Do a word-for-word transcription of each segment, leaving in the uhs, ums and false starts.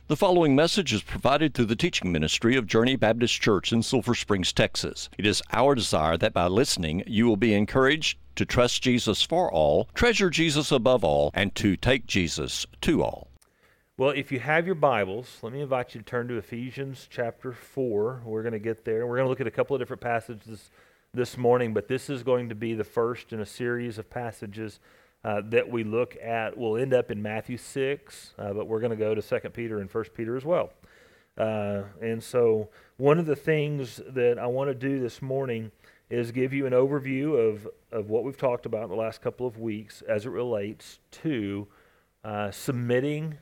The following message is provided through the teaching ministry of Journey Baptist Church in Sulphur Springs, Texas. It is our desire that by listening, you will be encouraged to trust Jesus for all, treasure Jesus above all, and to take Jesus to all. Well, if you have your Bibles, let me invite you to turn to Ephesians chapter four. We're going to get there. We're going to look at a couple of different passages this morning, but this is going to be the first in a series of passages Uh, that we look at. We'll end up in Matthew six, uh, but we're going to go to Second Peter and First Peter as well. Uh, and so one of the things that I want to do this morning is give you an overview of, of what we've talked about in the last couple of weeks as it relates to uh, submitting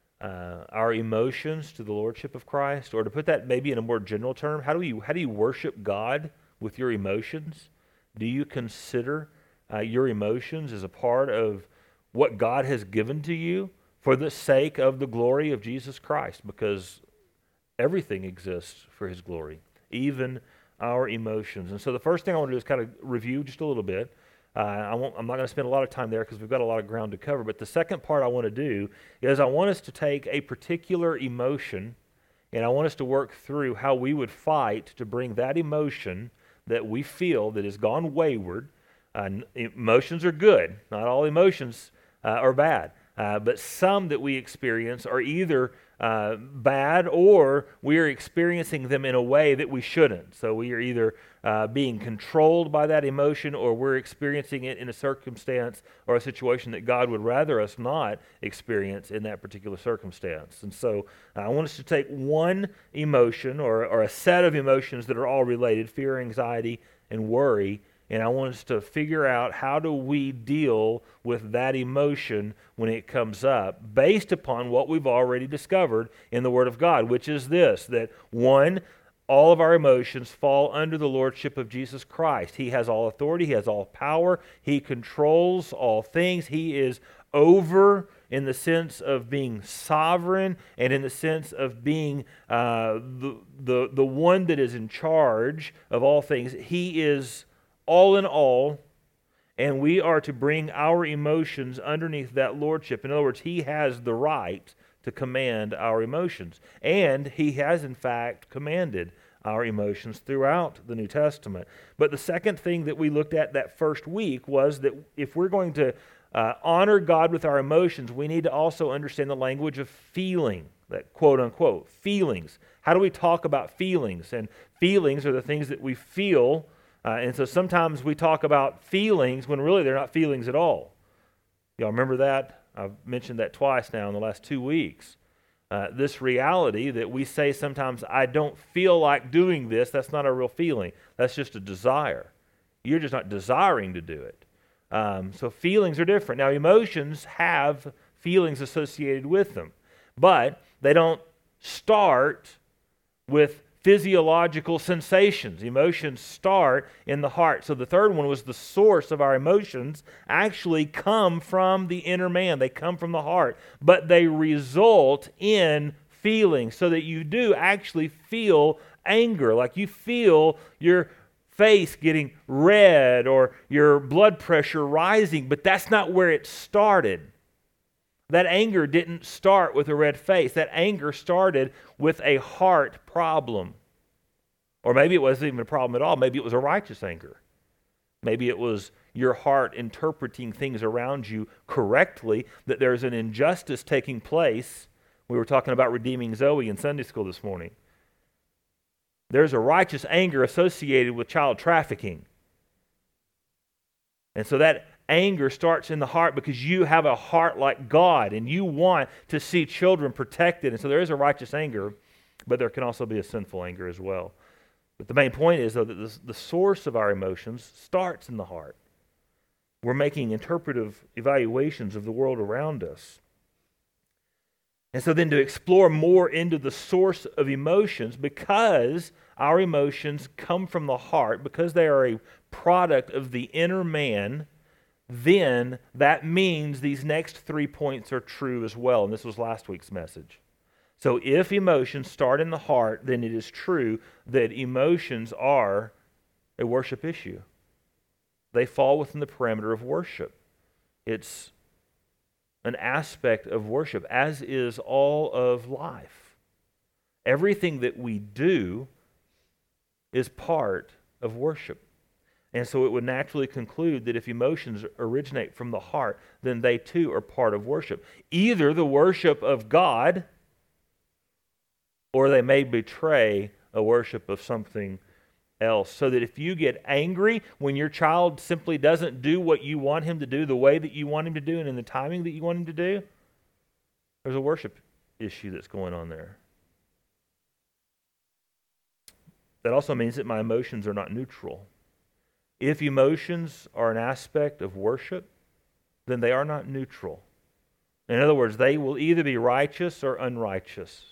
uh, our emotions to the Lordship of Christ, or to put that maybe in a more general term, how do you, how do you worship God with your emotions? Do you consider Uh, your emotions as a part of what God has given to you for the sake of the glory of Jesus Christ? Because everything exists for His glory, even our emotions. And so the first thing I want to do is kind of review just a little bit. Uh, I won't, I'm not going to spend a lot of time there because we've got a lot of ground to cover. But the second part I want to do is I want us to take a particular emotion and I want us to work through how we would fight to bring that emotion that we feel that has gone wayward. Uh, emotions are good. Not all emotions uh, are bad. Uh, but some that we experience are either uh, bad or we are experiencing them in a way that we shouldn't. So we are either uh, being controlled by that emotion or we're experiencing it in a circumstance or a situation that God would rather us not experience in that particular circumstance. And so uh, I want us to take one emotion or, or a set of emotions that are all related, fear, anxiety, and worry, and I want us to figure out how do we deal with that emotion when it comes up based upon what we've already discovered in the Word of God, which is this, that one, all of our emotions fall under the Lordship of Jesus Christ. He has all authority. He has all power. He controls all things. He is over in the sense of being sovereign and in the sense of being uh, the, the, the one that is in charge of all things. He is all in all, and we are to bring our emotions underneath that lordship. In other words, He has the right to command our emotions, and He has in fact commanded our emotions throughout the New Testament. But the second thing that we looked at that first week was that if we're going to uh, honor God with our emotions, we need to also understand the language of feeling, that quote-unquote feelings. How do we talk about feelings? And feelings are the things that we feel. Uh, and so sometimes we talk about feelings when really they're not feelings at all. Y'all remember that? I've mentioned that twice now in the last two weeks. Uh, this reality that we say sometimes, I don't feel like doing this, that's not a real feeling. That's just a desire. You're just not desiring to do it. Um, so feelings are different. Now emotions have feelings associated with them, but they don't start with physiological sensations. Emotions start in the heart. So the third one was the source of our emotions actually come from the inner man. They come from the heart, but they result in feelings so that you do actually feel anger, like you feel your face getting red or your blood pressure rising, but that's not where it started. That anger didn't start with a red face. That anger started with a heart problem. Or maybe it wasn't even a problem at all. Maybe it was a righteous anger. Maybe it was your heart interpreting things around you correctly, that there's an injustice taking place. We were talking about redeeming Zoe in Sunday school this morning. There's a righteous anger associated with child trafficking. And so that anger starts in the heart because you have a heart like God and you want to see children protected. And so there is a righteous anger, but there can also be a sinful anger as well. But the main point is, though, that this, the source of our emotions starts in the heart. We're making interpretive evaluations of the world around us. And so then to explore more into the source of emotions, because our emotions come from the heart, because they are a product of the inner man, then that means these next three points are true as well. And this was last week's message. So if emotions start in the heart, then it is true that emotions are a worship issue. They fall within the parameter of worship. It's an aspect of worship, as is all of life. Everything that we do is part of worship. And so it would naturally conclude that if emotions originate from the heart, then they too are part of worship. Either the worship of God, or they may betray a worship of something else. So that if you get angry when your child simply doesn't do what you want him to do, the way that you want him to do, and in the timing that you want him to do, there's a worship issue that's going on there. That also means that my emotions are not neutral. If emotions are an aspect of worship, then they are not neutral. In other words, they will either be righteous or unrighteous.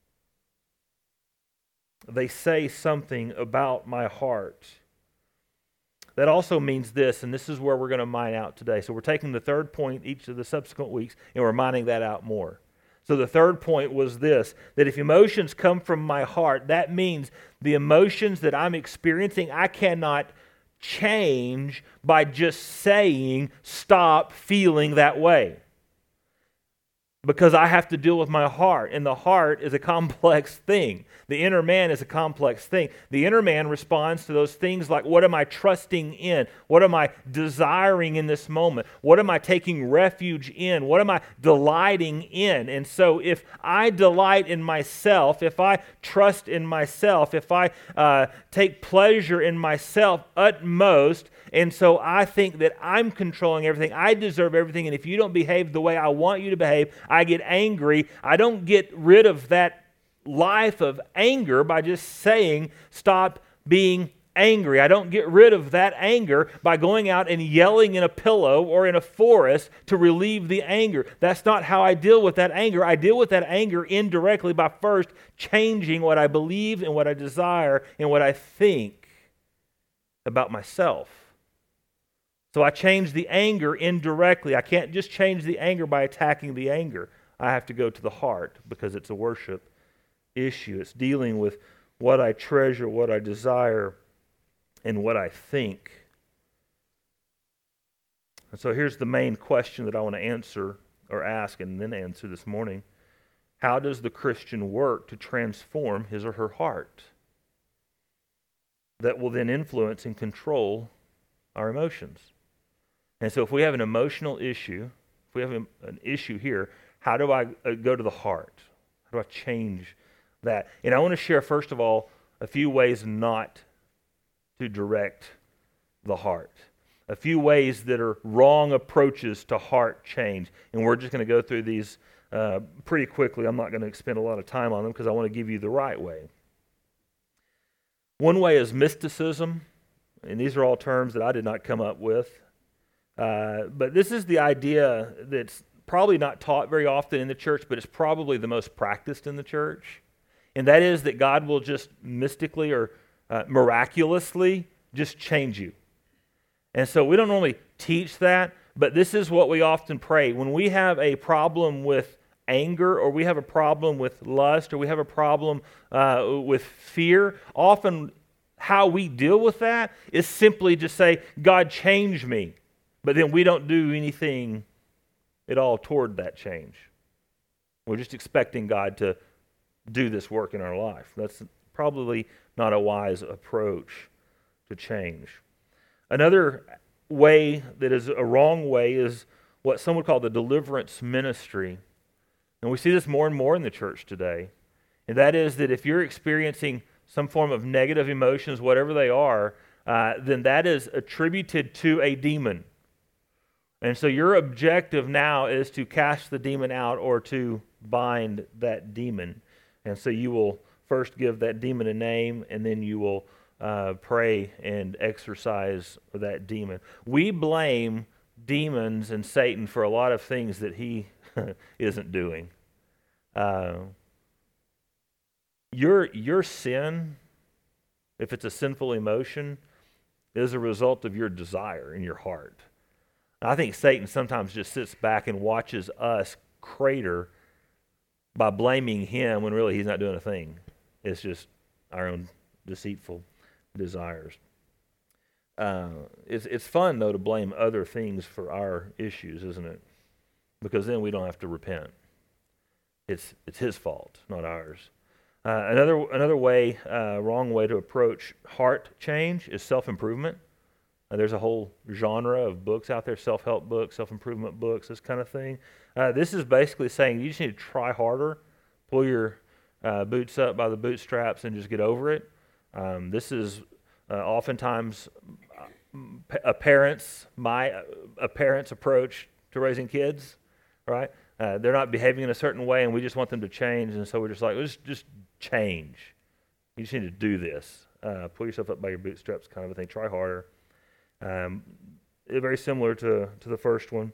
They say something about my heart. That also means this, and this is where we're going to mine out today. So we're taking the third point each of the subsequent weeks, and we're mining that out more. So the third point was this, that if emotions come from my heart, that means the emotions that I'm experiencing, I cannot change by just saying, stop feeling that way. Because I have to deal with my heart, and the heart is a complex thing. The inner man is a complex thing. The inner man responds to those things like, what am I trusting in? What am I desiring in this moment? What am I taking refuge in? What am I delighting in? And so if I delight in myself, if I trust in myself, if I uh, take pleasure in myself utmost, and so I think that I'm controlling everything, I deserve everything, and if you don't behave the way I want you to behave, I get angry. I don't get rid of that life of anger by just saying, stop being angry. I don't get rid of that anger by going out and yelling in a pillow or in a forest to relieve the anger. That's not how I deal with that anger. I deal with that anger indirectly by first changing what I believe and what I desire and what I think about myself. So I change the anger indirectly. I can't just change the anger by attacking the anger. I have to go to the heart because it's a worship issue. It's dealing with what I treasure, what I desire, and what I think. And so here's the main question that I want to answer or ask and then answer this morning. How does the Christian work to transform his or her heart? That will then influence and control our emotions. And so if we have an emotional issue, if we have an issue here, how do I go to the heart? How do I change that? And I want to share, first of all, a few ways not to direct the heart. A few ways that are wrong approaches to heart change. And we're just going to go through these uh, pretty quickly. I'm not going to spend a lot of time on them because I want to give you the right way. One way is mysticism. And these are all terms that I did not come up with. Uh, but this is the idea that's probably not taught very often in the church, but it's probably the most practiced in the church. And that is that God will just mystically or uh, miraculously just change you. And so we don't normally teach that, but this is what we often pray. When we have a problem with anger, or we have a problem with lust, or we have a problem uh, with fear, often how we deal with that is simply just say, God, change me. But then we don't do anything at all toward that change. We're just expecting God to do this work in our life. That's probably not a wise approach to change. Another way that is a wrong way is what some would call the deliverance ministry. And we see this more and more in the church today. And that is that if you're experiencing some form of negative emotions, whatever they are, uh, then that is attributed to a demon. And so your objective now is to cast the demon out or to bind that demon. And so you will first give that demon a name, and then you will uh, pray and exorcise that demon. We blame demons and Satan for a lot of things that he isn't doing. Uh, your, your sin, if it's a sinful emotion, is a result of your desire in your heart. I think Satan sometimes just sits back and watches us crater by blaming him when really he's not doing a thing. It's just our own deceitful desires. Uh, it's, it's fun, though, to blame other things for our issues, isn't it? because then we don't have to repent. It's it's his fault, not ours. Uh, another another way, uh, wrong way to approach heart change is self-improvement. Uh, there's a whole genre of books out there, self-help books, self-improvement books, this kind of thing. Uh, this is basically saying you just need to try harder, pull your uh, boots up by the bootstraps and just get over it. Um, this is uh, oftentimes a parent's, my, a parent's approach to raising kids, right? Uh, they're not behaving in a certain way and we just want them to change, and so we're just like, just, just change. You just need to do this. Uh, pull yourself up by your bootstraps kind of a thing. Try harder. Um, very similar to, to the first one,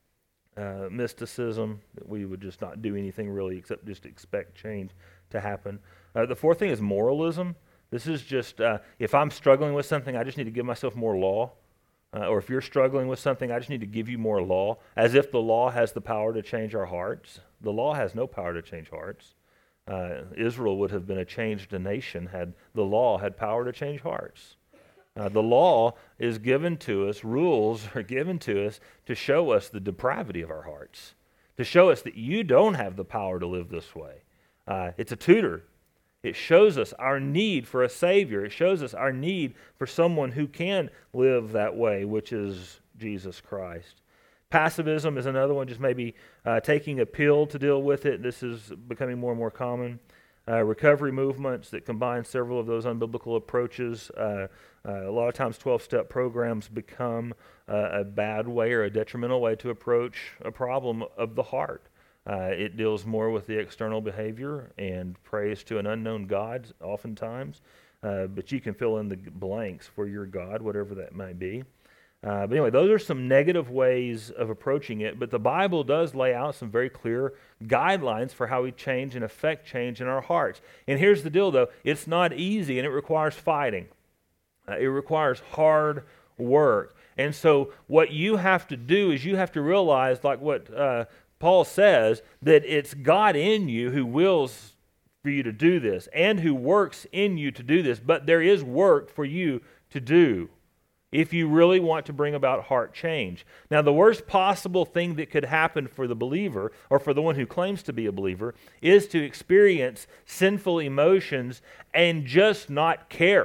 uh, mysticism, that we would just not do anything really except just expect change to happen. Uh, the fourth thing is moralism. This is just, uh, if I'm struggling with something, I just need to give myself more law. Uh, or if you're struggling with something, I just need to give you more law, as if the law has the power to change our hearts. The law has no power to change hearts. Uh, Israel would have been a changed nation had the law had power to change hearts. Uh, the law is given to us, rules are given to us to show us the depravity of our hearts, to show us that you don't have the power to live this way. Uh, it's a tutor. It shows us our need for a Savior. It shows us our need for someone who can live that way, which is Jesus Christ. Passivism is another one, just maybe uh, taking a pill to deal with it. This is becoming more and more common. Uh, recovery movements that combine several of those unbiblical approaches. Uh, uh, a lot of times twelve-step programs become uh, a bad way or a detrimental way to approach a problem of the heart. Uh, it deals more with the external behavior and prays to an unknown God oftentimes, uh, but you can fill in the blanks for your God, whatever that might be. Uh, but anyway, those are some negative ways of approaching it, but the Bible does lay out some very clear guidelines for how we change and affect change in our hearts. And here's the deal, though. It's not easy, and it requires fighting. Uh, it requires hard work. And so what you have to do is you have to realize, like what uh, Paul says, that it's God in you who wills for you to do this and who works in you to do this, but there is work for you to do if you really want to bring about heart change. Now, the worst possible thing that could happen for the believer, or for the one who claims to be a believer, is to experience sinful emotions and just not care.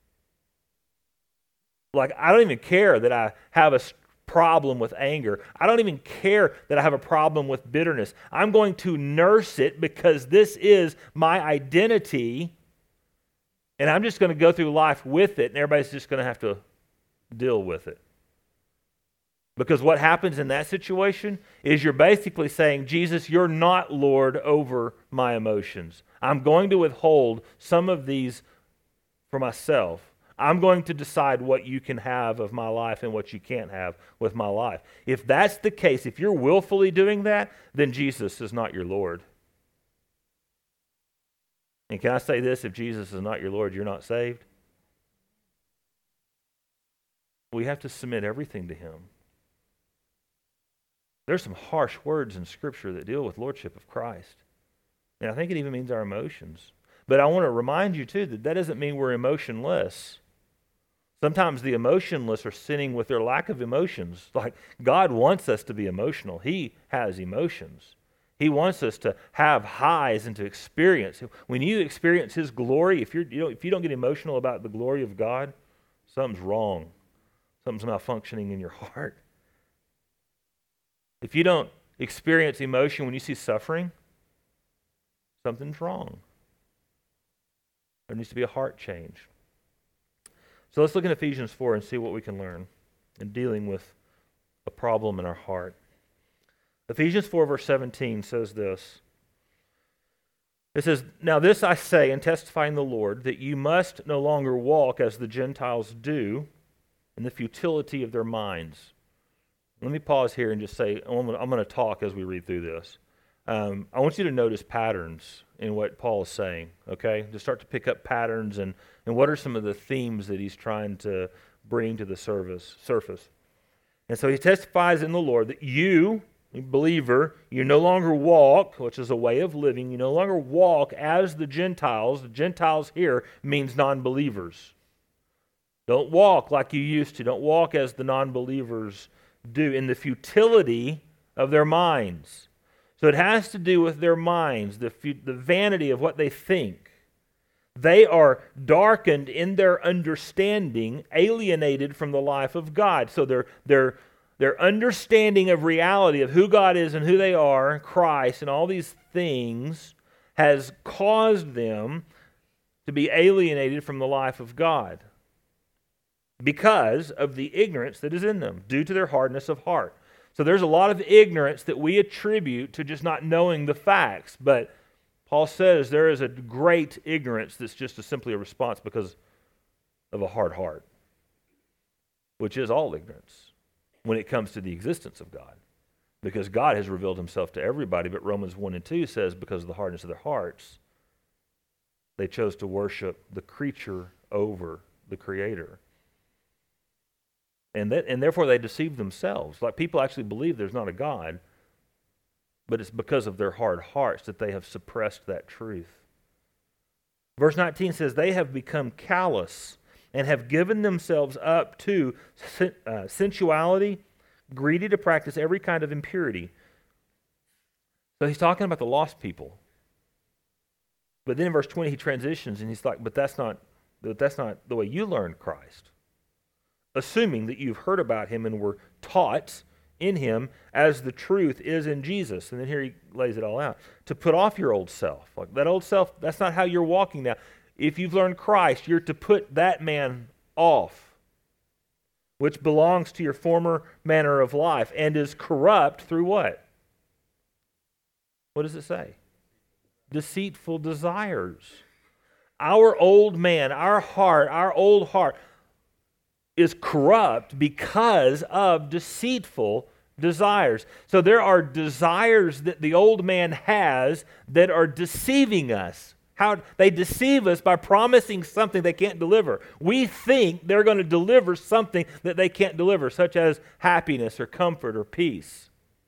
Like, I don't even care that I have a problem with anger. I don't even care that I have a problem with bitterness. I'm going to nurse it because this is my identity, and I'm just going to go through life with it, and everybody's just going to have to deal with it. Because what happens in that situation is you're basically saying, Jesus, you're not Lord over my emotions. I'm going to withhold some of these for myself. I'm going to decide what you can have of my life and what you can't have with my life. If that's the case, if you're willfully doing that, then Jesus is not your Lord. And can I say this? If Jesus is not your Lord, you're not saved. We have to submit everything to Him. There's some harsh words in Scripture that deal with lordship of Christ. And I think it even means our emotions. But I want to remind you, too, that that doesn't mean we're emotionless. Sometimes the emotionless are sinning with their lack of emotions. Like, God wants us to be emotional. He has emotions. He wants us to have highs and to experience. When you experience His glory, if, you're, you know, if you don't get emotional about the glory of God, something's wrong. Something's malfunctioning in your heart. If you don't experience emotion when you see suffering, something's wrong. There needs to be a heart change. So let's look in Ephesians four and see what we can learn in dealing with a problem in our heart. Ephesians four verse seventeen says this. It says, "Now this I say and testify in the Lord, that you must no longer walk as the Gentiles do, in the futility of their minds." Let me pause here and just say, I'm going to talk as we read through this. Um, I want you to notice patterns in what Paul is saying, okay? Just start to pick up patterns and, and what are some of the themes that he's trying to bring to the service, surface. And so he testifies in the Lord that you, believer, you no longer walk, which is a way of living, you no longer walk as the Gentiles. The Gentiles here means non-believers. Don't walk like you used to. Don't walk as the non-believers do in the futility of their minds. So it has to do with their minds, the, the vanity of what they think. They are darkened in their understanding, alienated from the life of God. So their, their, their understanding of reality, of who God is and who they are, Christ, and all these things, has caused them to be alienated from the life of God because of the ignorance that is in them, due to their hardness of heart. So there's a lot of ignorance that we attribute to just not knowing the facts, but Paul says there is a great ignorance that's just a, simply a response because of a hard heart, which is all ignorance when it comes to the existence of God, because God has revealed himself to everybody, but Romans one and two says because of the hardness of their hearts, they chose to worship the creature over the Creator. And that, and therefore they deceive themselves. Like people actually believe there's not a God, but it's because of their hard hearts that they have suppressed that truth. Verse nineteen says, they have become callous and have given themselves up to uh, sensuality, greedy to practice every kind of impurity. So he's talking about the lost people. But then in verse twenty he transitions and he's like, but that's not, but that's not the way you learned Christ. Assuming that you've heard about him and were taught in him as the truth is in Jesus. And then here he lays it all out. To put off your old self. Like that old self, that's not how you're walking now. If you've learned Christ, you're to put that man off, which belongs to your former manner of life and is corrupt through what? What does it say? Deceitful desires. Our old man, our heart, our old heart is corrupt because of deceitful desires. So there are desires that the old man has that are deceiving us. How they deceive us by promising something they can't deliver. We think they're going to deliver something that they can't deliver, such as happiness or comfort or peace.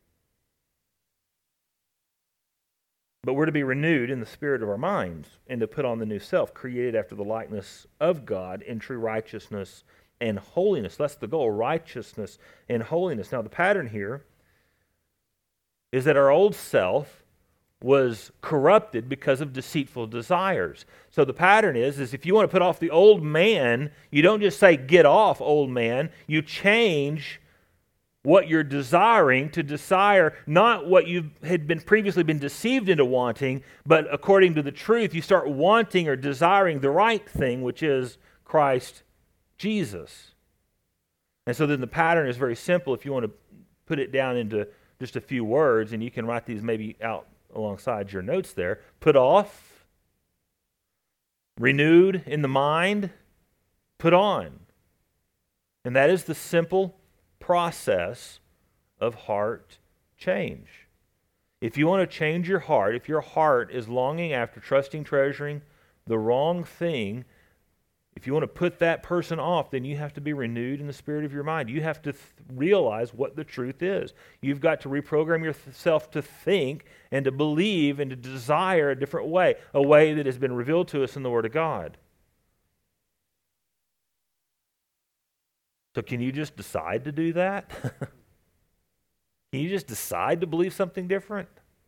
But we're to be renewed in the spirit of our minds and to put on the new self, created after the likeness of God in true righteousness and holiness. That's the goal, righteousness and holiness. Now the pattern here is that our old self was corrupted because of deceitful desires. So the pattern is, is if you want to put off the old man, you don't just say, get off, old man. You change what you're desiring to desire, not what you had been previously been deceived into wanting, but according to the truth, you start wanting or desiring the right thing, which is Christ Jesus. And so then the pattern is very simple. If you want to put it down into just a few words, and you can write these maybe out alongside your notes there. Put off, renewed in the mind, put on. And that is the simple process of heart change. If you want to change your heart, if your heart is longing after trusting, treasuring the wrong thing, if you want to put that person off, then you have to be renewed in the spirit of your mind. You have to th- realize what the truth is. You've got to reprogram yourself to think and to believe and to desire a different way, a way that has been revealed to us in the Word of God. So can you just decide to do that? Can you just decide to believe something different?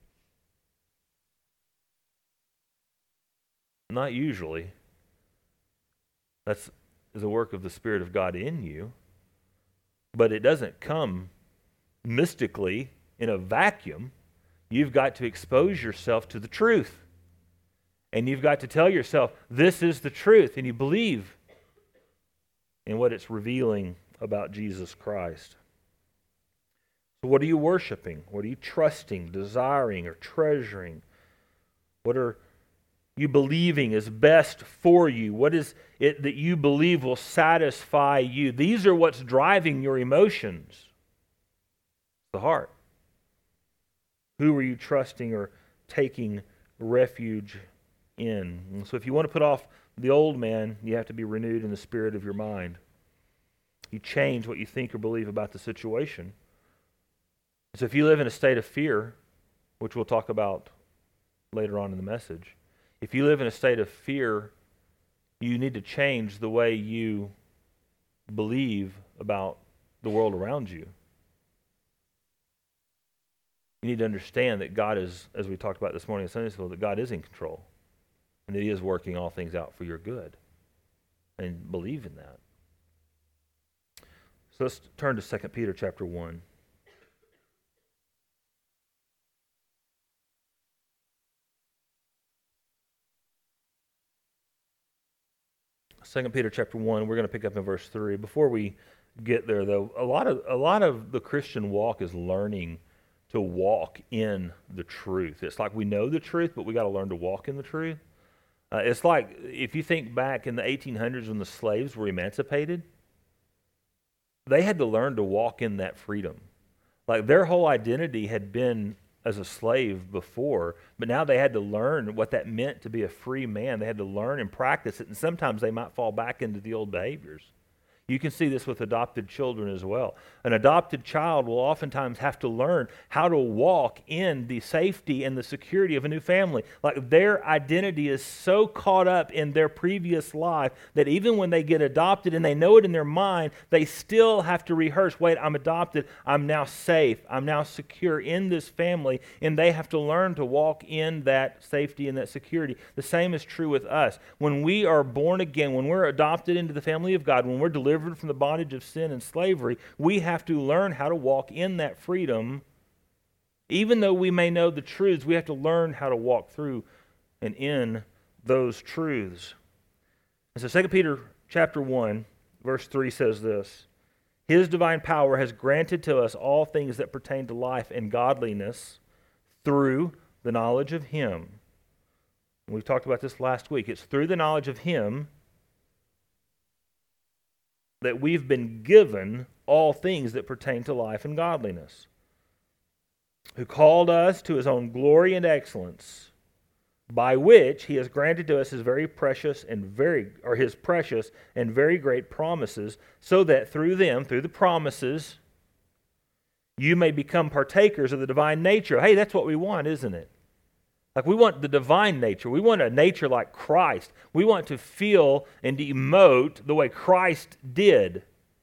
Not usually. That's is a work of the Spirit of God in you. But it doesn't come mystically in a vacuum. You've got to expose yourself to the truth. And you've got to tell yourself, this is the truth. And you believe in what it's revealing about Jesus Christ. So what are you worshiping? What are you trusting, desiring, or treasuring? What are you believing is best for you? What is it that you believe will satisfy you? These are what's driving your emotions. The heart. Who are you trusting or taking refuge in? And so if you want to put off the old man, you have to be renewed in the spirit of your mind. You change what you think or believe about the situation. So if you live in a state of fear, which we'll talk about later on in the message, if you live in a state of fear, you need to change the way you believe about the world around you. you need to understand that God is, as we talked about this morning in Sunday school, that God is in control and that He is working all things out for your good. And believe in that. So let's turn to Second Peter chapter one. Second Peter chapter one, we're going to pick up in verse three. Before we get there, though, a lot of a lot of the Christian walk is learning to walk in the truth. It's like we know the truth, but we got to learn to walk in the truth. Uh, it's like if you think back in the eighteen hundreds when the slaves were emancipated, they had to learn to walk in that freedom. Like their whole identity had been as a slave before, but now they had to learn what that meant to be a free man. They had to learn and practice it, and sometimes they might fall back into the old behaviors. You can see this with adopted children as well. An adopted child will oftentimes have to learn how to walk in the safety and the security of a new family. Like their identity is so caught up in their previous life that even when they get adopted and they know it in their mind, they still have to rehearse, wait, I'm adopted, I'm now safe, I'm now secure in this family, and they have to learn to walk in that safety and that security. The same is true with us. When we are born again, when we're adopted into the family of God, when we're delivered from the bondage of sin and slavery, we have to learn how to walk in that freedom. Even though we may know the truths, we have to learn how to walk through and in those truths. And so Second Peter chapter one, verse three says this: His divine power has granted to us all things that pertain to life and godliness through the knowledge of Him. And we've talked about this last week. It's through the knowledge of Him that we've been given all things that pertain to life and godliness, who called us to His own glory and excellence, by which He has granted to us His very precious and very, or His precious and very great promises, so that through them, through the promises, you may become partakers of the divine nature. Hey, that's what we want, isn't it? Like we want the divine nature. We want a nature like Christ. We want to feel and to emote the way Christ did,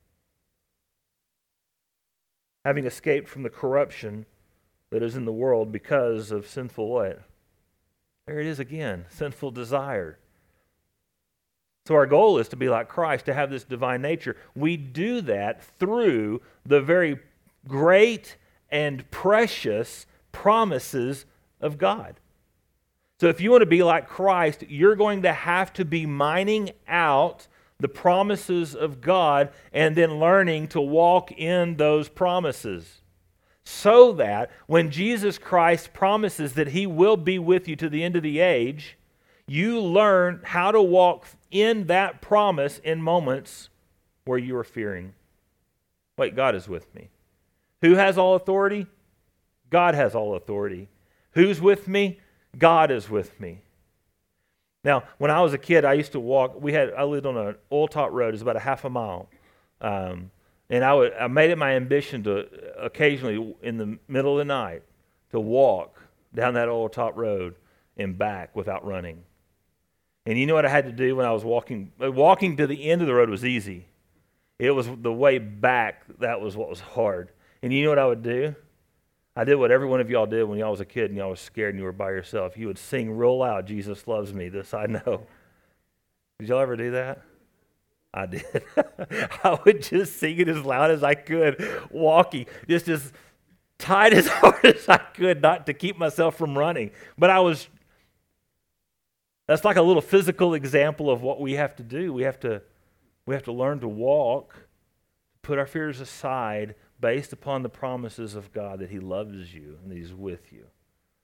having escaped from the corruption that is in the world because of sinful what? There it is again, sinful desire. So our goal is to be like Christ, to have this divine nature. We do that through the very great and precious promises of God. So if you want to be like Christ, you're going to have to be mining out the promises of God and then learning to walk in those promises, so that when Jesus Christ promises that He will be with you to the end of the age, you learn how to walk in that promise in moments where you are fearing. Wait, God is with me. Who has all authority? God has all authority. Who's with me? God is with me. Now, when I was a kid, I used to walk. We had I lived on an oil top road. It's about a half a mile, um, and I would I made it my ambition to occasionally, in the middle of the night, to walk down that oil top road and back without running. And you know what I had to do when I was walking? Walking to the end of the road was easy. It was the way back that was what was hard. And you know what I would do? I did what every one of y'all did when y'all was a kid and y'all was scared and you were by yourself. You would sing real loud, Jesus loves me, this I know. Did y'all ever do that? I did. I would just sing it as loud as I could, walking, just as tight as hard as I could, not to keep myself from running. But I was, that's like a little physical example of what we have to do. We have to, we have to learn to walk, put our fears aside, based upon the promises of God that He loves you and that He's with you.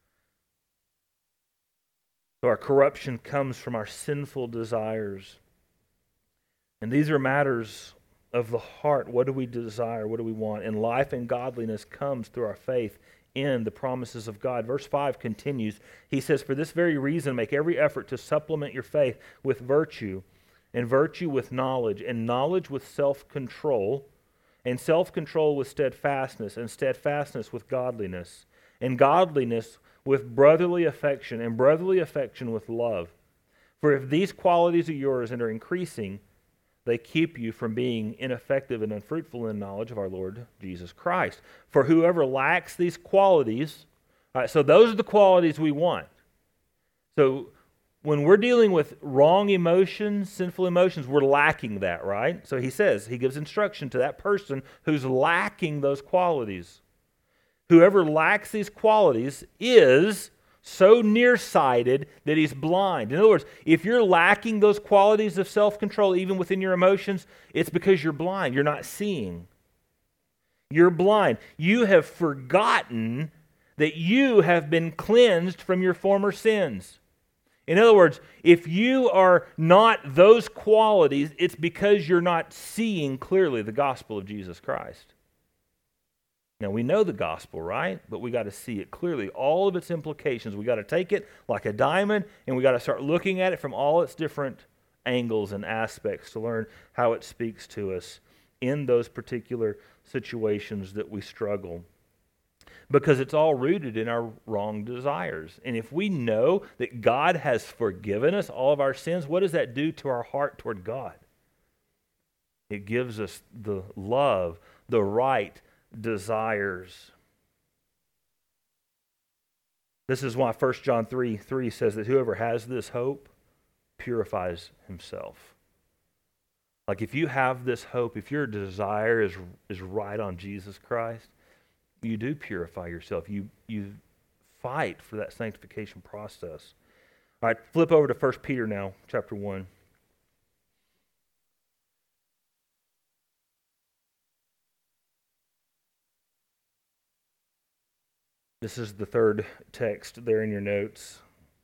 So our corruption comes from our sinful desires. And these are matters of the heart. What do we desire? What do we want? And life and godliness comes through our faith in the promises of God. Verse five continues. He says, for this very reason, make every effort to supplement your faith with virtue, and virtue with knowledge, and knowledge with self-control, and self-control with steadfastness, and steadfastness with godliness, and godliness with brotherly affection, and brotherly affection with love. For if these qualities are yours and are increasing, they keep you from being ineffective and unfruitful in knowledge of our Lord Jesus Christ. For whoever lacks these qualities All right, so those are the qualities we want. So when we're dealing with wrong emotions, sinful emotions, we're lacking that, right? So he says, he gives instruction to that person who's lacking those qualities. Whoever lacks these qualities is so nearsighted that he's blind. In other words, if you're lacking those qualities of self-control, even within your emotions, it's because you're blind. You're not seeing. You're blind. You have forgotten that you have been cleansed from your former sins. In other words, if you are not those qualities, it's because you're not seeing clearly the gospel of Jesus Christ. Now, we know the gospel, right? But we got to see it clearly, all of its implications. We got to take it like a diamond, and we got to start looking at it from all its different angles and aspects to learn how it speaks to us in those particular situations that we struggle. Because it's all rooted in our wrong desires. And if we know that God has forgiven us all of our sins, what does that do to our heart toward God? It gives us the love, the right desires. This is why First John three three says that whoever has this hope purifies himself. Like if you have this hope, if your desire is, is right on Jesus Christ, you do purify yourself. You, you fight for that sanctification process. All right, flip over to First Peter now, chapter one. This is the third text there in your notes.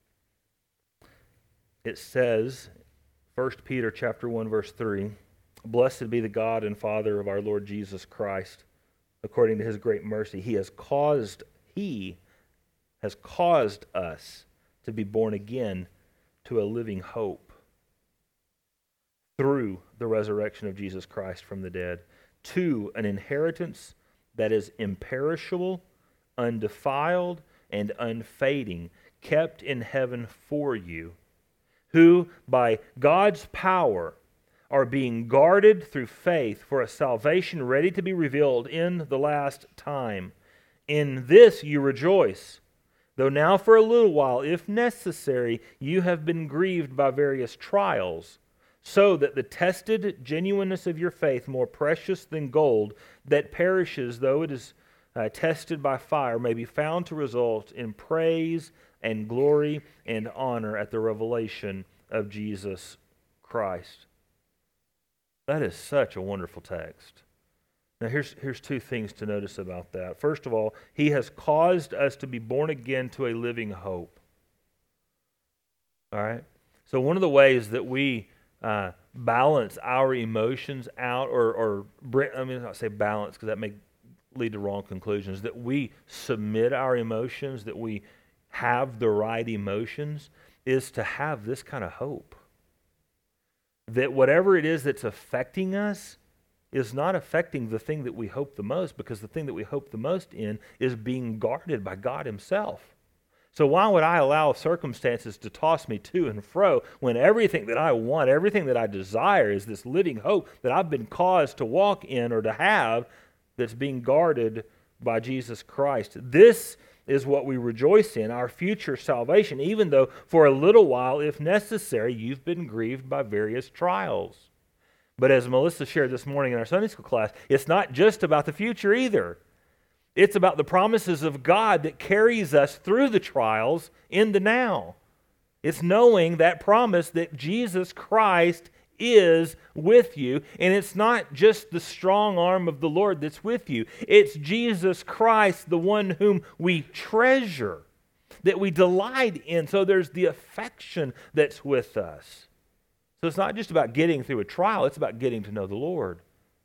It says, First Peter chapter one, verse three, "Blessed be the God and Father of our Lord Jesus Christ, according to his great mercy. He has caused, he has caused us to be born again to a living hope through the resurrection of Jesus Christ from the dead, to an inheritance that is imperishable, undefiled, and unfading, kept in heaven for you, who by God's power are being guarded through faith for a salvation ready to be revealed in the last time. In this you rejoice, though now for a little while, if necessary, you have been grieved by various trials, so that the tested genuineness of your faith, more precious than gold, that perishes though it is uh, tested by fire, may be found to result in praise and glory and honor at the revelation of Jesus Christ." That is such a wonderful text. Now here's, here's two things to notice about that. First of all, he has caused us to be born again to a living hope. All right? So one of the ways that we uh, balance our emotions out, or, or I mean, not say balance because that may lead to wrong conclusions, that we submit our emotions, that we have the right emotions, is to have this kind of hope. That whatever it is that's affecting us is not affecting the thing that we hope the most, because the thing that we hope the most in is being guarded by God himself. So why would I allow circumstances to toss me to and fro when everything that I want, everything that I desire is this living hope that I've been caused to walk in or to have that's being guarded by Jesus Christ? This is what we rejoice in, our future salvation, even though for a little while, if necessary, you've been grieved by various trials. But as Melissa shared this morning in our Sunday school class, it's not just about the future either. It's about the promises of God that carries us through the trials in the now. It's knowing that promise that Jesus Christ is with you, and it's not just the strong arm of the Lord that's with you. It's Jesus Christ, the one whom we treasure, that we delight in. So there's the affection that's with us. So it's not just about getting through a trial, it's about getting to know the Lord.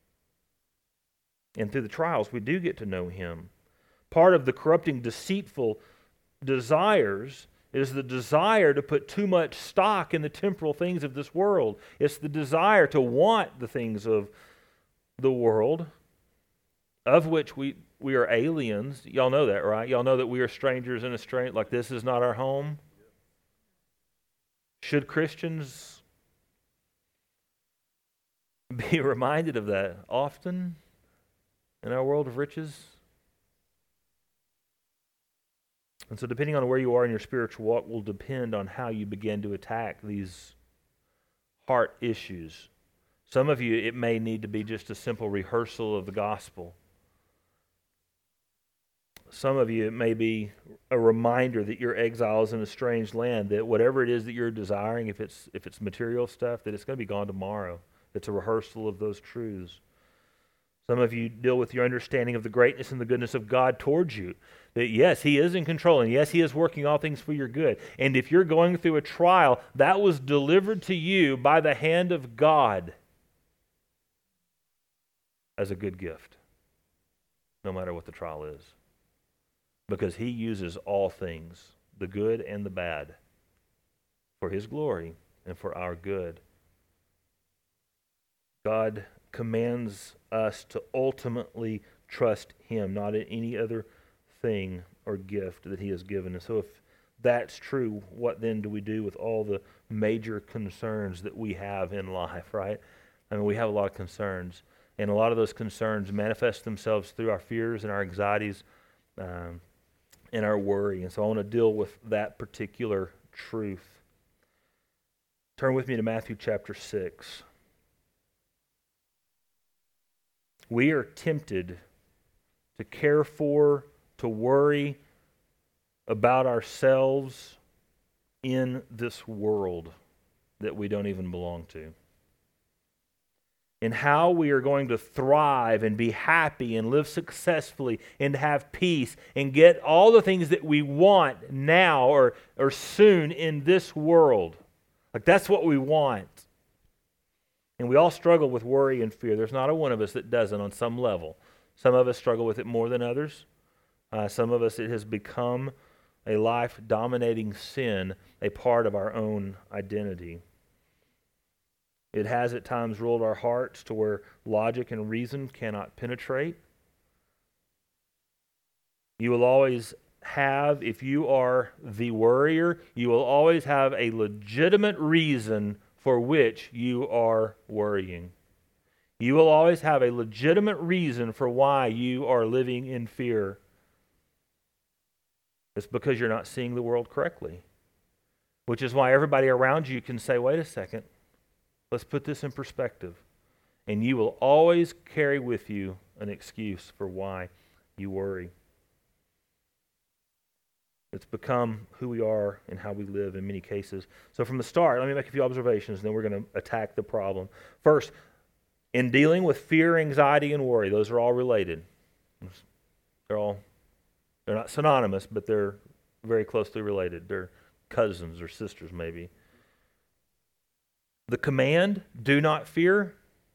And through the trials, we do get to know him. Part of the corrupting, deceitful desires is the desire to put too much stock in the temporal things of this world. It's the desire to want the things of the world, of which we, we are aliens. Y'all know that, right? Y'all know that we are strangers in a strange, like this is not our home. Should Christians be reminded of that often in our world of riches? And so depending on where you are in your spiritual walk will depend on how you begin to attack these heart issues. Some of you, it may need to be just a simple rehearsal of the gospel. Some of you, it may be a reminder that you're exiles in a strange land, that whatever it is that you're desiring, if it's if it's material stuff, that it's going to be gone tomorrow. It's a rehearsal of those truths. Some of you deal with your understanding of the greatness and the goodness of God towards you. That yes, He is in control, and yes, He is working all things for your good. And if you're going through a trial, that was delivered to you by the hand of God as a good gift, no matter what the trial is. Because He uses all things, the good and the bad, for His glory and for our good. God commands us to ultimately trust Him, not in any other thing or gift that He has given. And so if that's true, what then do we do with all the major concerns that we have in life, right? I mean, we have a lot of concerns. And a lot of those concerns manifest themselves through our fears and our anxieties um, and our worry. And so I want to deal with that particular truth. Turn with me to Matthew chapter six. We are tempted to care for, to worry about ourselves in this world that we don't even belong to. And how we are going to thrive and be happy and live successfully and have peace and get all the things that we want now or, or soon in this world. Like that's what we want. And we all struggle with worry and fear. There's not a one of us that doesn't on some level. Some of us struggle with it more than others. Uh, some of us, it has become a life-dominating sin, a part of our own identity. It has at times ruled our hearts to where logic and reason cannot penetrate. You will always have, if you are the worrier, you will always have a legitimate reason for which you are worrying. You will always have a legitimate reason for why you are living in fear. It's because you're not seeing the world correctly. Which is why everybody around you can say, wait a second, let's put this in perspective. And you will always carry with you an excuse for why you worry. It's become who we are and how we live in many cases. So from the start, let me make a few observations, and then we're going to attack the problem. First, in dealing with fear, anxiety, and worry, those are all related. They're all, they're not synonymous, but they're very closely related. They're cousins or sisters, maybe. The command, do not fear,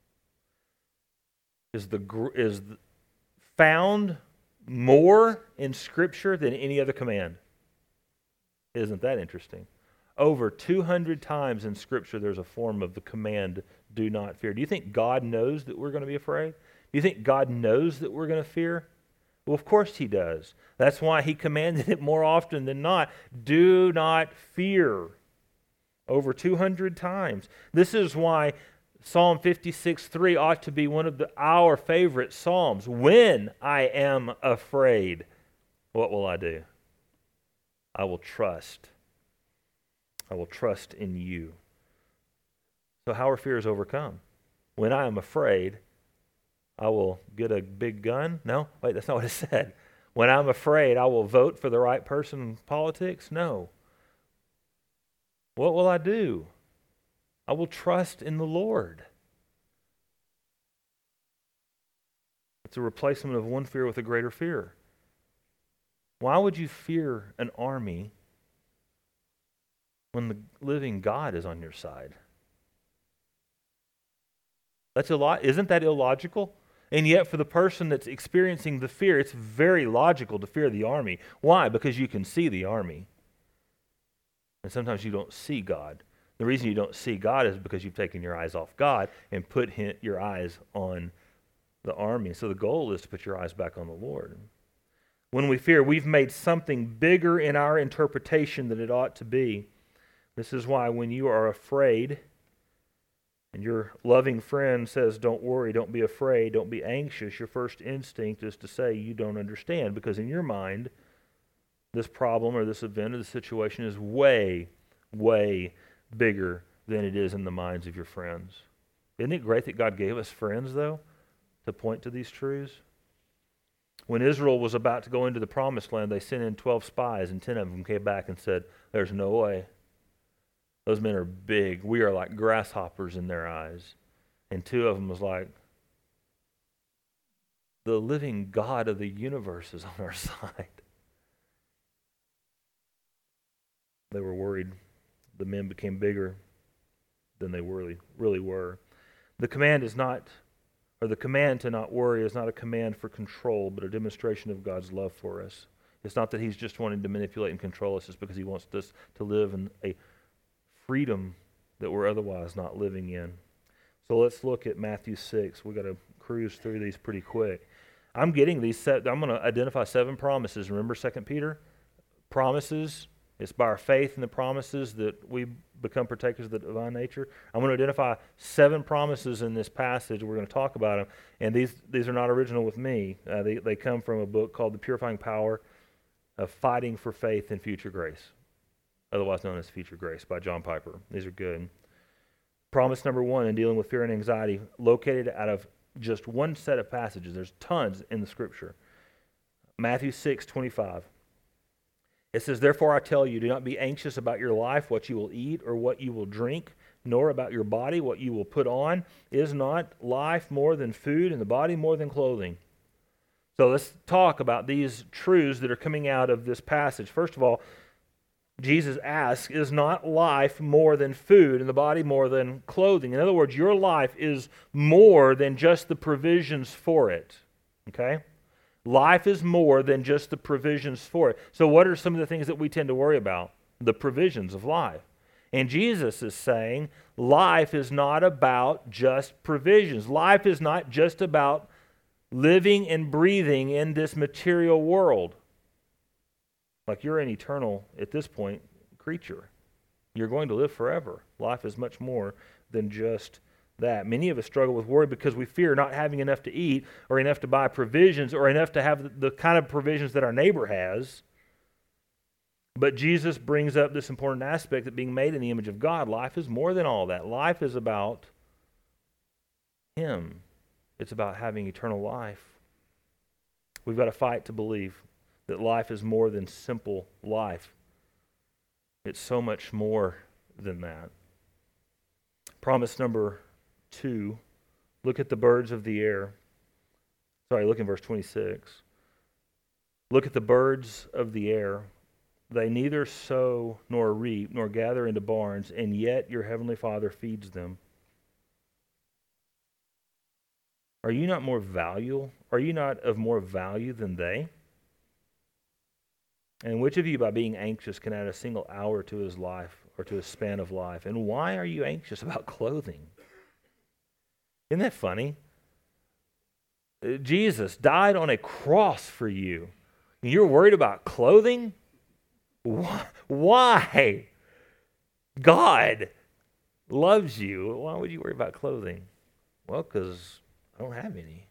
is the is found more in Scripture than any other command. Isn't that interesting? Over two hundred times in Scripture there's a form of the command, do not fear. Do you think God knows that we're going to be afraid? Do you think God knows that we're going to fear? Well, of course He does. That's why He commanded it more often than not. Do not fear. Over two hundred times. This is why Psalm fifty-six three ought to be one of the, our favorite psalms. When I am afraid, what will I do? I will trust. I will trust in you. So how are fears overcome? When I am afraid, I will get a big gun? No, wait, that's not what it said. When I'm afraid, I will vote for the right person in politics? No. What will I do? I will trust in the Lord. It's a replacement of one fear with a greater fear. Why would you fear an army when the living God is on your side? That's a lot. Isn't that illogical? And yet for the person that's experiencing the fear, it's very logical to fear the army. Why? Because you can see the army. And sometimes you don't see God. The reason you don't see God is because you've taken your eyes off God and put your eyes on the army. So the goal is to put your eyes back on the Lord. When we fear, we've made something bigger in our interpretation than it ought to be. This is why when you are afraid and your loving friend says, don't worry, don't be afraid, don't be anxious, your first instinct is to say you don't understand, because in your mind, this problem or this event or the situation is way, way bigger than it is in the minds of your friends. Isn't it great that God gave us friends, though, to point to these truths? When Israel was about to go into the promised land, they sent in twelve spies, and ten of them came back and said, there's no way. Those men are big. We are like grasshoppers in their eyes. And two of them was like, the living God of the universe is on our side. They were worried. The men became bigger than they really, really were. The command is not, or the command to not worry is not a command for control, but a demonstration of God's love for us. It's not that he's just wanting to manipulate and control us. It's because he wants us to live in a freedom that we're otherwise not living in. So let's look at Matthew six. We've got to cruise through these pretty quick. I'm getting these set. I'm going to identify seven promises. Remember Second Peter? Promises. It's by our faith in the promises that we become partakers of the divine nature. I'm going to identify seven promises in this passage. We're going to talk about them. And these, these are not original with me. Uh, they, they come from a book called The Purifying Power of Fighting for Faith and Future Grace, otherwise known as Future Grace, by John Piper. These are good. Promise number one in dealing with fear and anxiety, located out of just one set of passages. There's tons in the Scripture. Matthew six twenty-five. It says, therefore I tell you, do not be anxious about your life, what you will eat or what you will drink, nor about your body, what you will put on. Is not life more than food and the body more than clothing? So let's talk about these truths that are coming out of this passage. First of all, Jesus asks, is not life more than food and the body more than clothing? In other words, your life is more than just the provisions for it. Okay? Life is more than just the provisions for it. So what are some of the things that we tend to worry about? The provisions of life. And Jesus is saying life is not about just provisions. Life is not just about living and breathing in this material world. Like you're an eternal, at this point, creature. You're going to live forever. Life is much more than just that. Many of us struggle with worry because we fear not having enough to eat or enough to buy provisions or enough to have the, the kind of provisions that our neighbor has. But Jesus brings up this important aspect that being made in the image of God, life is more than all that. Life is about Him. It's about having eternal life. We've got to fight to believe that life is more than simple life. It's so much more than that. Promise number two, look at the birds of the air. Sorry, look in verse twenty-six. Look at the birds of the air. They neither sow nor reap nor gather into barns, and yet your heavenly Father feeds them. Are you not more valuable? Are you not of more value than they? And which of you, by being anxious, can add a single hour to his life or to his span of life? And why are you anxious about clothing? Isn't that funny? Jesus died on a cross for you. You're worried about clothing? Why? God loves you. Why would you worry about clothing? Well, because I don't have any.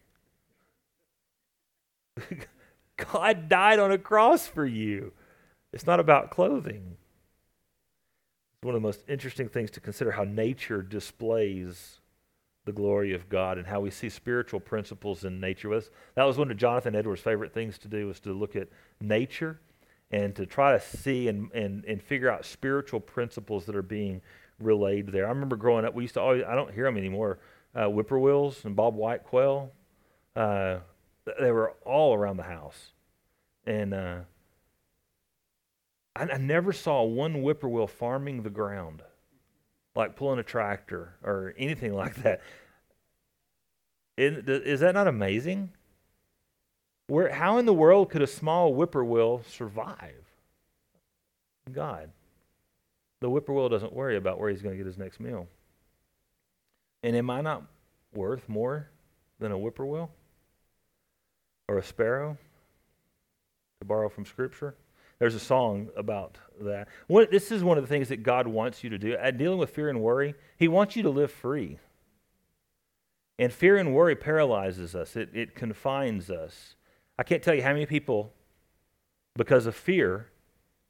God died on a cross for you. It's not about clothing. It's one of the most interesting things to consider how nature displays the glory of God and how we see spiritual principles in nature. That was one of Jonathan Edwards' favorite things to do, was to look at nature and to try to see and, and, and figure out spiritual principles that are being relayed there. I remember growing up, we used to always, I don't hear them anymore, uh, whippoorwills and bob white quail. Uh, they were all around the house. And uh, I, I never saw one whippoorwill farming the ground, like pulling a tractor or anything like that. Is, is that not amazing? Where, how in the world could a small whippoorwill survive? God. The whippoorwill doesn't worry about where he's going to get his next meal. And am I not worth more than a whippoorwill? Or a sparrow? To borrow from Scripture. There's a song about that. One, this is one of the things that God wants you to do. At dealing with fear and worry, He wants you to live free. And fear and worry paralyzes us. It, it confines us. I can't tell you how many people, because of fear,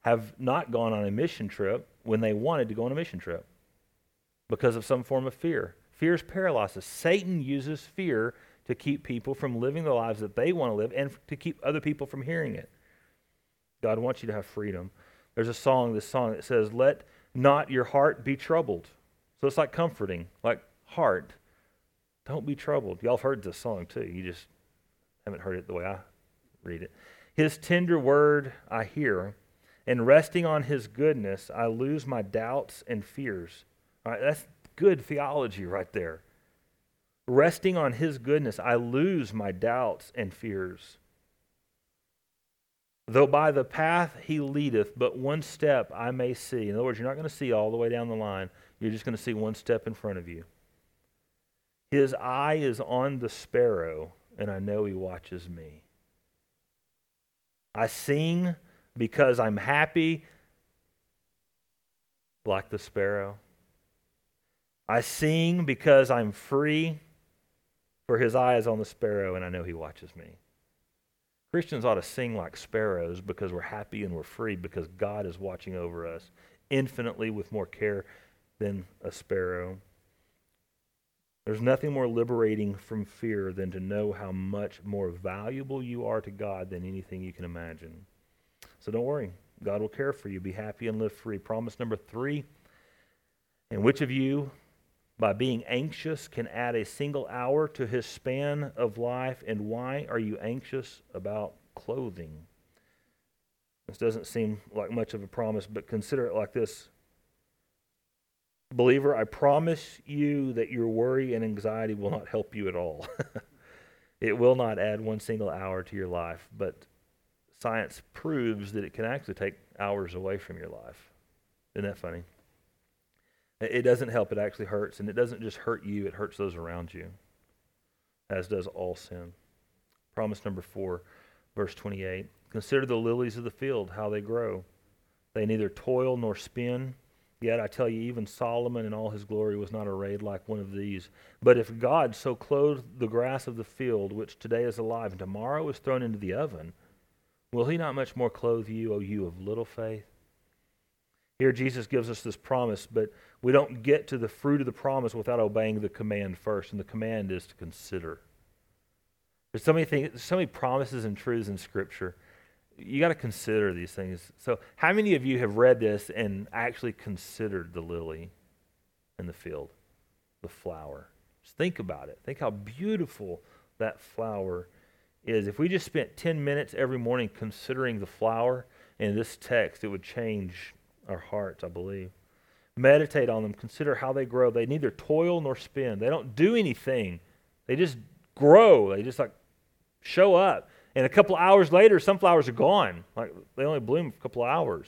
have not gone on a mission trip when they wanted to go on a mission trip because of some form of fear. Fear paralyzes. Satan uses fear to keep people from living the lives that they want to live and to keep other people from hearing it. God wants you to have freedom. There's a song, this song that says, "Let not your heart be troubled." So it's like comforting, like heart. Don't be troubled. Y'all have heard this song too. You just haven't heard it the way I read it. His tender word I hear, and resting on his goodness, I lose my doubts and fears. All right, that's good theology right there. Resting on his goodness, I lose my doubts and fears. Though by the path he leadeth, but one step I may see. In other words, you're not going to see all the way down the line. You're just going to see one step in front of you. His eye is on the sparrow, and I know he watches me. I sing because I'm happy like the sparrow. I sing because I'm free, for his eye is on the sparrow, and I know he watches me. Christians ought to sing like sparrows because we're happy and we're free because God is watching over us infinitely with more care than a sparrow. There's nothing more liberating from fear than to know how much more valuable you are to God than anything you can imagine. So don't worry. God will care for you. Be happy and live free. Promise number three. And which of you, by being anxious, can add a single hour to his span of life? And why are you anxious about clothing? This doesn't seem like much of a promise, but consider it like this. Believer, I promise you that your worry and anxiety will not help you at all. It will not add one single hour to your life, but science proves that it can actually take hours away from your life. Isn't that funny? It doesn't help, it actually hurts, and it doesn't just hurt you, it hurts those around you, as does all sin. Promise number four, verse twenty-eight. Consider the lilies of the field, how they grow. They neither toil nor spin. Yet I tell you, even Solomon in all his glory was not arrayed like one of these. But if God so clothed the grass of the field, which today is alive and tomorrow is thrown into the oven, will he not much more clothe you, O you of little faith? Here Jesus gives us this promise, but we don't get to the fruit of the promise without obeying the command first, and the command is to consider. There's so many things, there's so many promises and truths in Scripture. You got to consider these things. So how many of you have read this and actually considered the lily in the field, the flower? Just think about it. Think how beautiful that flower is. If we just spent ten minutes every morning considering the flower in this text, it would change our hearts, I believe. Meditate on them. Consider how they grow. They neither toil nor spin. They don't do anything. They just grow. They just like show up. And a couple hours later, some flowers are gone. Like they only bloom for a couple of hours.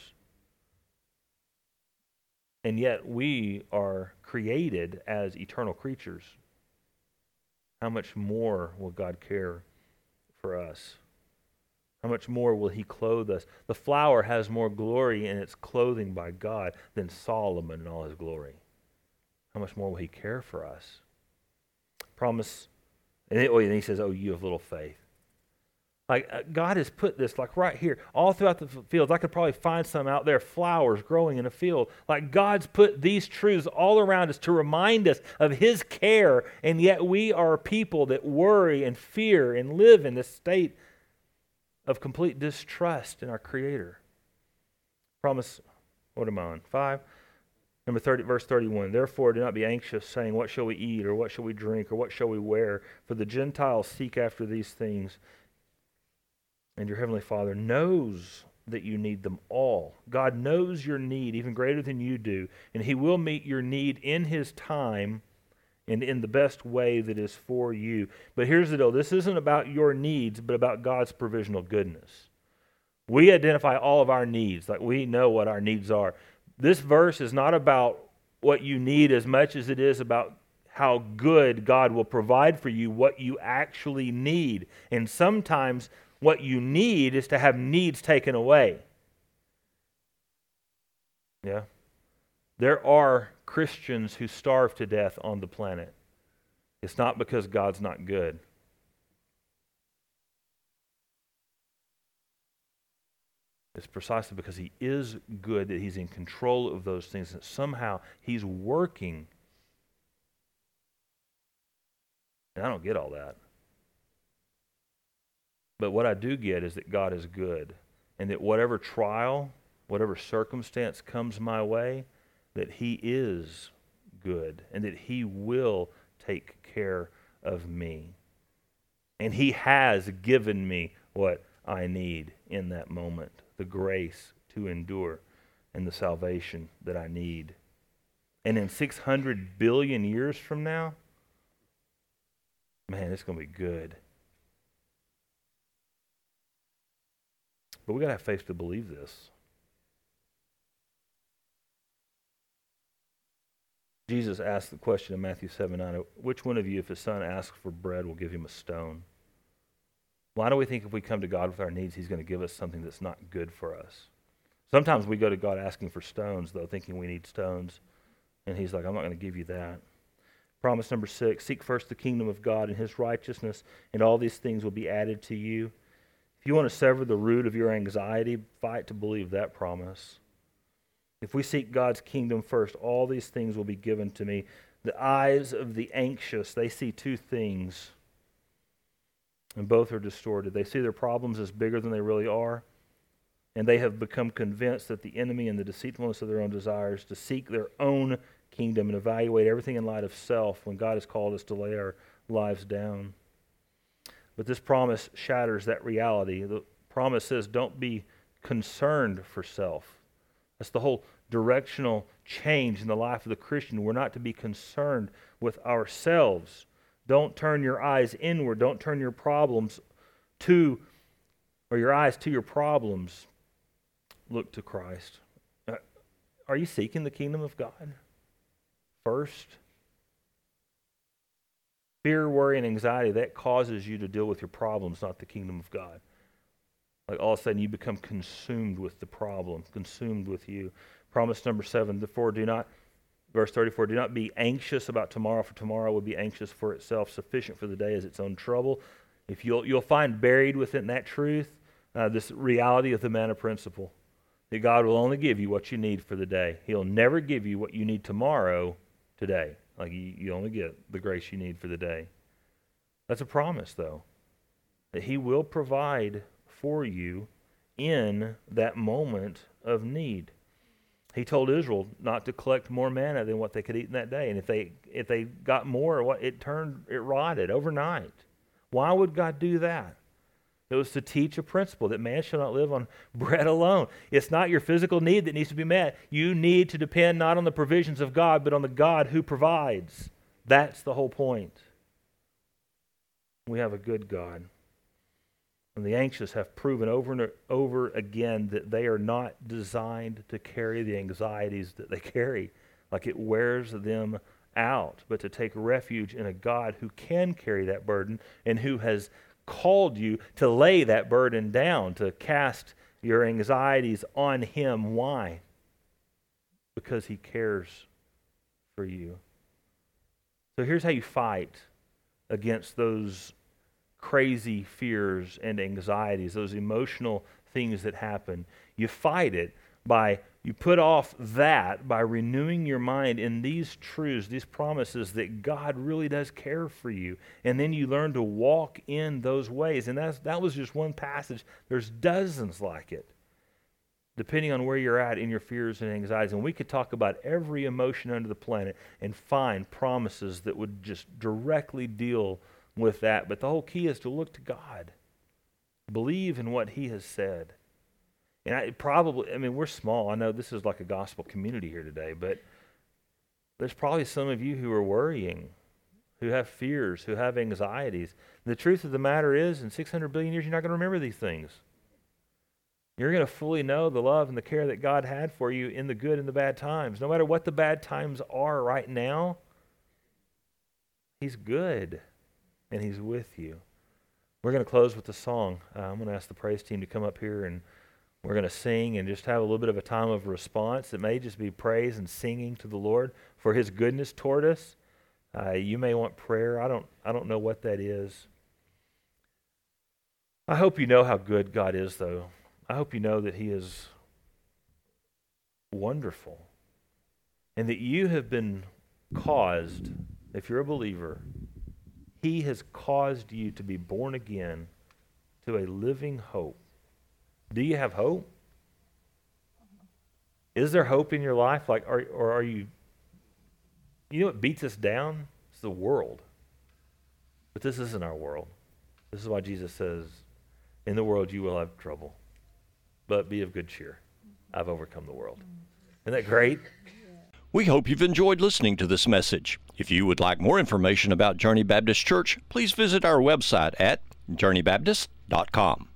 And yet we are created as eternal creatures. How much more will God care for us? How much more will he clothe us? The flower has more glory in its clothing by God than Solomon in all his glory. How much more will he care for us? Promise, and, it, and he says, oh, you have little faith. Like uh, God has put this like right here, all throughout the fields. I could probably find some out there, flowers growing in a field. Like God's put these truths all around us to remind us of his care, and yet we are people that worry and fear and live in this state of complete distrust in our Creator. Promise, what am I on? Five? Number thirty, verse thirty-one. Therefore do not be anxious, saying, what shall we eat, or what shall we drink, or what shall we wear? For the Gentiles seek after these things. And your Heavenly Father knows that you need them all. God knows your need even greater than you do, and he will meet your need in his time and in the best way that is for you. But here's the deal. This isn't about your needs, but about God's provisional goodness. We identify all of our needs, like we know what our needs are. This verse is not about what you need as much as it is about how good God will provide for you what you actually need. And sometimes what you need is to have needs taken away. Yeah. There are Christians who starve to death on the planet. It's not because God's not good. It's precisely because he is good that he's in control of those things, that somehow he's working. And I don't get all that. But what I do get is that God is good, and that whatever trial, whatever circumstance comes my way, that he is good, and that he will take care of me. And he has given me what I need in that moment, the grace to endure and the salvation that I need. And in six hundred billion years from now, man, it's going to be good. But we got to have faith to believe this. Jesus asked the question in Matthew seven nine, which one of you, if his son asks for bread, will give him a stone? Why do we think if we come to God with our needs, he's going to give us something that's not good for us? Sometimes we go to God asking for stones, though, thinking we need stones. And he's like, I'm not going to give you that. Promise number six, seek first the kingdom of God and his righteousness, and all these things will be added to you. If you want to sever the root of your anxiety, fight to believe that promise. If we seek God's kingdom first, all these things will be given to me. The eyes of the anxious, they see two things, and both are distorted. They see their problems as bigger than they really are, and they have become convinced that the enemy and the deceitfulness of their own desires to seek their own kingdom and evaluate everything in light of self when God has called us to lay our lives down. But this promise shatters that reality. The promise says, don't be concerned for self. That's the whole directional change in the life of the Christian. We're not to be concerned with ourselves. Don't turn your eyes inward. Don't turn your problems to, or your eyes to your problems. Look to Christ. Uh, are you seeking the kingdom of God first? Fear, worry, and anxiety, that causes you to deal with your problems, not the kingdom of God. Like all of a sudden you become consumed with the problem, consumed with you. Promise number seven, therefore do not, verse thirty-four, do not be anxious about tomorrow, for tomorrow will be anxious for itself. Sufficient for the day is its own trouble. If you'll, you'll find buried within that truth, uh, this reality of the manna principle, that God will only give you what you need for the day. He'll never give you what you need tomorrow, today. Like you, you only get the grace you need for the day. That's a promise, though, that he will provide for you in that moment of need. He told Israel not to collect more manna than what they could eat in that day, and if they if they got more, what it turned it rotted overnight. Why would God do that? It was to teach a principle that man shall not live on bread alone. It's not your physical need that needs to be met. You need to depend not on the provisions of God, but on the God who provides. That's the whole point. We have a good God. And the anxious have proven over and over again that they are not designed to carry the anxieties that they carry, like it wears them out, but to take refuge in a God who can carry that burden and who has called you to lay that burden down, to cast your anxieties on him. Why? Because he cares for you. So here's how you fight against those crazy fears and anxieties, those emotional things that happen. You fight it by, you put off that by renewing your mind in these truths, these promises that God really does care for you. And then you learn to walk in those ways. And that's, that was just one passage. There's dozens like it, depending on where you're at in your fears and anxieties. And we could talk about every emotion under the planet and find promises that would just directly deal with that. But the whole key is to look to God. Believe in what he has said. And I probably, I mean, we're small. I know this is like a gospel community here today, but there's probably some of you who are worrying, who have fears, who have anxieties. The truth of the matter is, in six hundred billion years, you're not going to remember these things. You're going to fully know the love and the care that God had for you in the good and the bad times. No matter what the bad times are right now, he's good. And he's with you. We're going to close with a song. Uh, I'm going to ask the praise team to come up here, and we're going to sing and just have a little bit of a time of response. It may just be praise and singing to the Lord for his goodness toward us. Uh, you may want prayer. I don't, I don't know what that is. I hope you know how good God is, though. I hope you know that He is wonderful and that you have been caused, if you're a believer, He has caused you to be born again to a living hope. Do you have hope? Is there hope in your life? Like, are, or are you, you know what beats us down? It's the world. But this isn't our world. This is why Jesus says, in the world you will have trouble, but be of good cheer. I've overcome the world. Isn't that great? We hope you've enjoyed listening to this message. If you would like more information about Journey Baptist Church, please visit our website at journey baptist dot com.